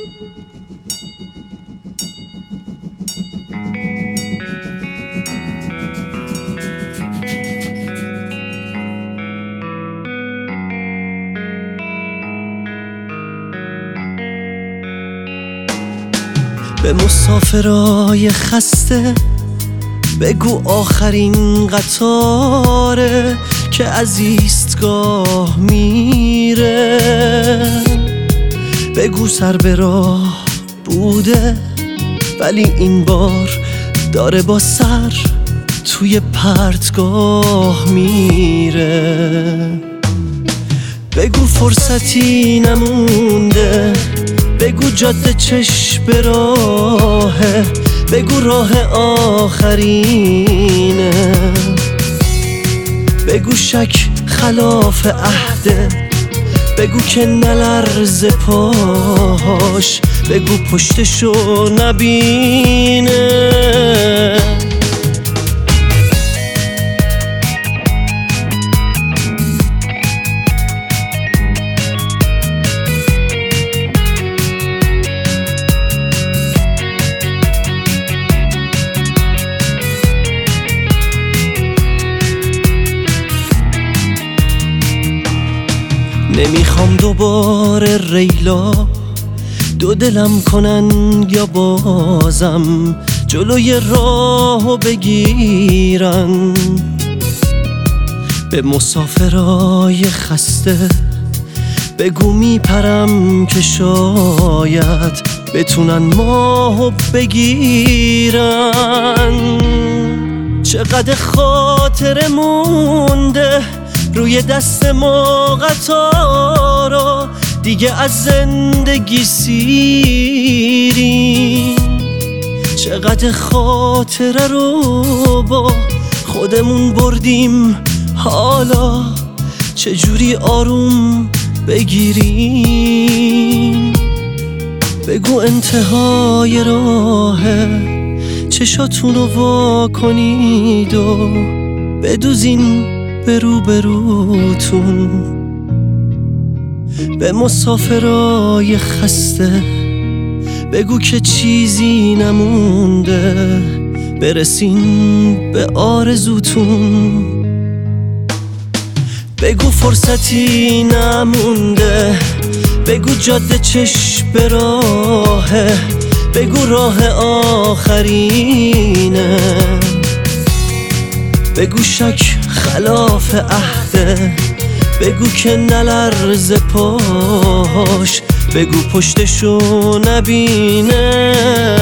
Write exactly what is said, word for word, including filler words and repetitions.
به مسافرای خسته بگو آخرین قطاره که از ایستگاه میره. بگو سر به راه بوده ولی این بار داره با سر توی پرتگاه میره. بگو فرصتی نمونده، بگو جاده چشم به راهه، بگو راه آخرینه. بگو شک خلاف عهده، بگو که نلرزه پاش، بگو پشتشو نبینه. نمیخوام دوباره ریلا دو دلم کنن یا بازم جلوی راهو بگیرن. به مسافرای خسته بگو میپرم که شاید بتونن ماهو بگیرن. چقدر خاطره مونده روی دست ما قطارا، دیگه از زندگی سیریم. چقدر خاطره رو با خودمون بردیم، حالا چجوری آروم بگیریم. بگو انتهای راهه، چشاتونو وا کنید و بدوزین به روبروتون. به مسافرای خسته بگو که چیزی نمونده، برسین به آرزوتون. بگو فرصتی نمونده، بگو جاده چشم به راهه، بگو راه آخرینه. بگو شک خلاف عهده، بگو که نلرزه پاش، بگو پشتشو نبینه.